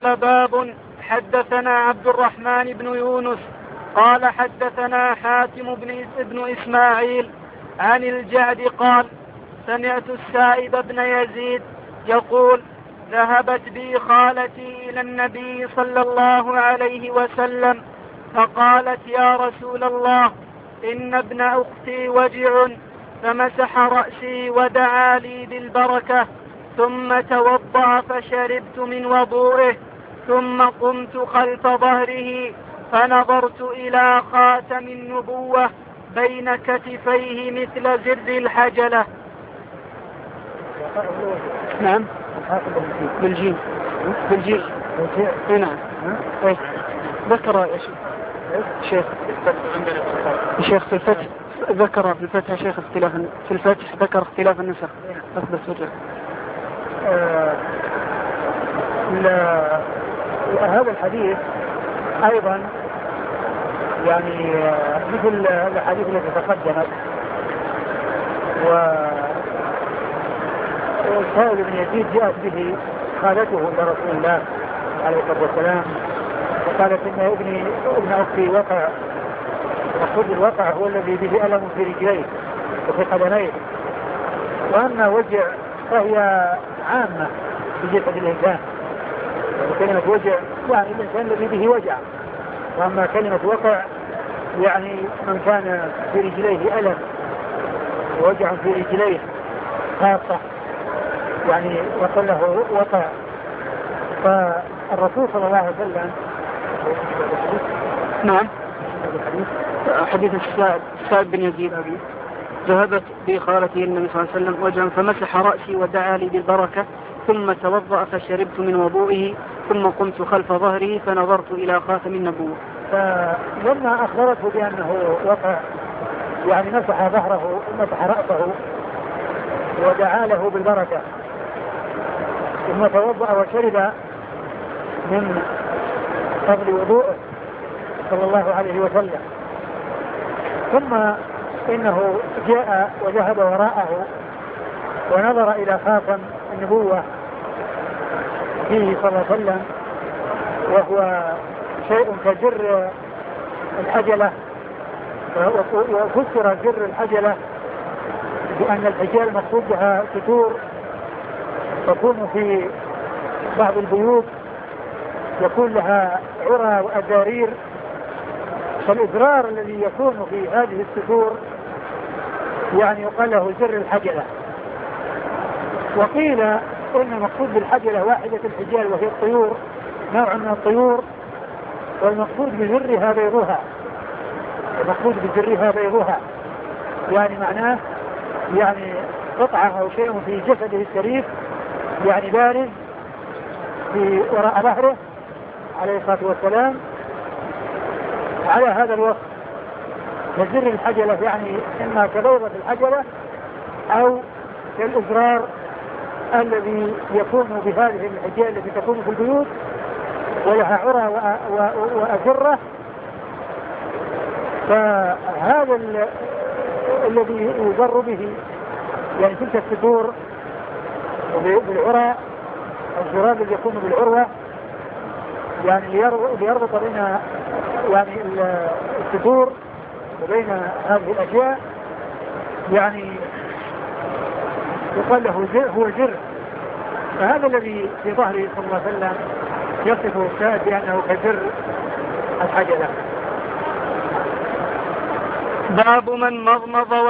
باب. حدثنا عبد الرحمن بن يونس قال حدثنا حاتم بن إسماعيل عن الجعد قال سمعت السائب بن يزيد يقول ذهبت بي خالتي إلى النبي صلى الله عليه وسلم فقالت يا رسول الله إن ابن أختي وجع، فمسح رأسي ودعا لي بالبركة ثم توضأ فشربت من وضوئه ثم قمت خلف ظهره فنظرت إلى خاتم النبوة بين كتفيه مثل زر الحجلة. نعم بالجيم نعم ذكر يا شيخ في الفتح ذكر في الفتح شيخ اختلاف في الفتح ذكر اختلاف النسخ بس وجه هذا الحديث أيضا يعني مثل الحديث التي تقدمت والسائل بن يزيد جاءت به خالته لرسول الله عليه الصلاة والسلام وقالت إن ابن أختي وقع، وقد الوقع هو الذي به ألم في رجليه وفي قدميه، وأما وجع فهي عامة في جسد الإنسان، وكلمة وجع يعني الإنسان الذي به وجع، وأما كلمة وقع يعني من كان في رجليه ألم ووجع في رجليه خاصة يعني يقول له وقع. فالرسول صلى الله عليه وسلم نعم حديث السائب بن يزيد ذهبت بي خالتي النبي صلى الله عليه وسلم وجعا فمسح رأسي ودعا لي بالبركة ثم توضأ فشربت من وضوئه ثم قمت خلف ظهره فنظرت إلى خاتم النبوة. فلما أخبرته بأنه وقع يعني مسح ظهره ومسح رأسه ودعا له بالبركة ثم توضأ وشرب من فضل وضوءه صلى الله عليه وسلم، ثم إنه جاء وذهب وراءه ونظر إلى خاتم النبوة فيه صلى الله عليه وسلم وهو شيء كجر الحجلة، وفسر جر الحجلة بأن الحجال المقصود بها ستور تكون في بعض البيوت يكون لها عرى وأزارير، فالإزرار الذي يكون في هذه الستور يعني يقال له زر الحجلة. وقيل إن المقصود بالحجلة واحدة الحجال وهي الطيور، نوع من الطيور، والمقصود بزرها بيضها، المقصود بزرها بيضها يعني معناه يعني قطعة أو شيء في جسده الشريف يعني بارز في وراء ظهره عليه الصلاة والسلام على هذا الوصف. وزر الحجلة يعني إما كبيضة الحجلة أو كالإزرار الذي يكون بهذه الحجال التي تكون في البيوت ولها عرى وأزرة. فهذا الذي يزر به يعني تلك الستور بالعرى الزرار الذي يكون بالعروة يعني ليربط بين يعني الستور وبين هذه الأشياء يعني يقال له هو زر. فهذا الذي في ظهره صلى الله عليه وسلم يصفه السائد بأنه كزر الحجلة. باب من مضمض